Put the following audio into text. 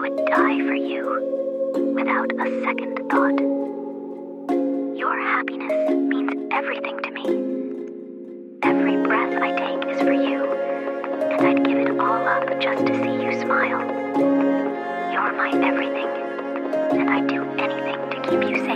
would die for you without a second thought. Your happiness means everything to me. Every breath I take is for you, and I'd give it all up just to see you smile. You're my everything, and I'd do anything to keep you safe.